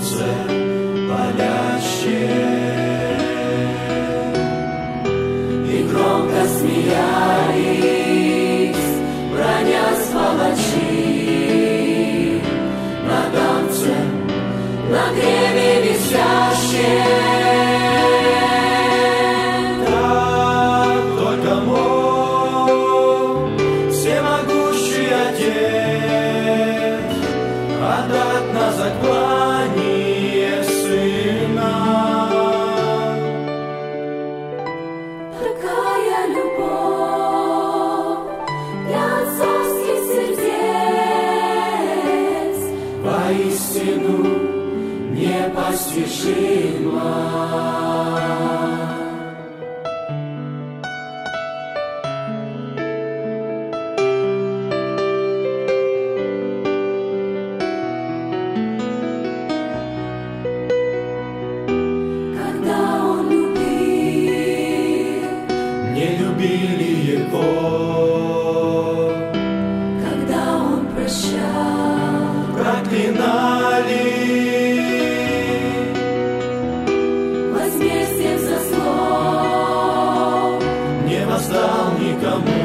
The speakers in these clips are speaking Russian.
солнце палящее, и громко смеялись, бронясь палачи, на танце, на древе висящее. Так только мог всемогущий Отец отдать на заклание Сына. Такая любовь для отцовских сердец Воистину непостижима. Когда он любил, Не любили Его, когда он прощал, проклинали, возмездием за зло не воздал никому.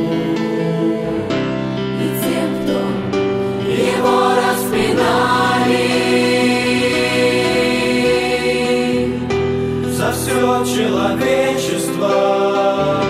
и тем, кто его распинали. За все человечество